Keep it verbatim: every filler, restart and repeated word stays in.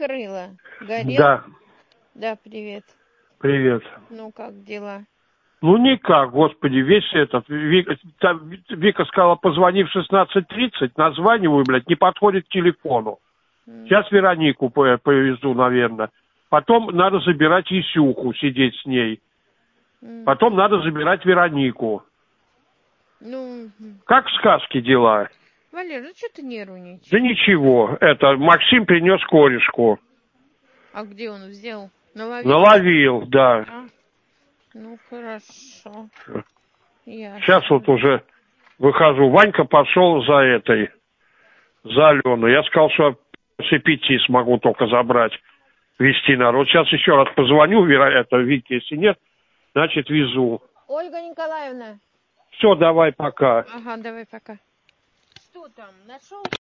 крыло. Горел? Да. Да, привет. Привет. Ну, как дела? Ну, никак, господи, весь этот... Вика, там, Вика сказала, позвони в шестнадцать тридцать, названиваю, блядь, не подходит к телефону. Mm. Сейчас Веронику повезу, наверное. Потом надо забирать Исюху, сидеть с ней. Mm. Потом надо забирать Веронику. Ну... Как в сказке дела? Валер, ну что ты нервничаешь? Да ничего, это, Максим принес корешку. А где он взял? Наловил? Наловил, да. А? Ну, хорошо. Ясно. Сейчас вот уже выхожу. Ванька пошел за этой, за Алену. Я сказал, что с пяти смогу только забрать, везти народ. Сейчас еще раз позвоню, вероятно, Вике, если нет, значит, везу. Ольга Николаевна. Все, давай, пока. Ага, давай, пока. Что там, нашел?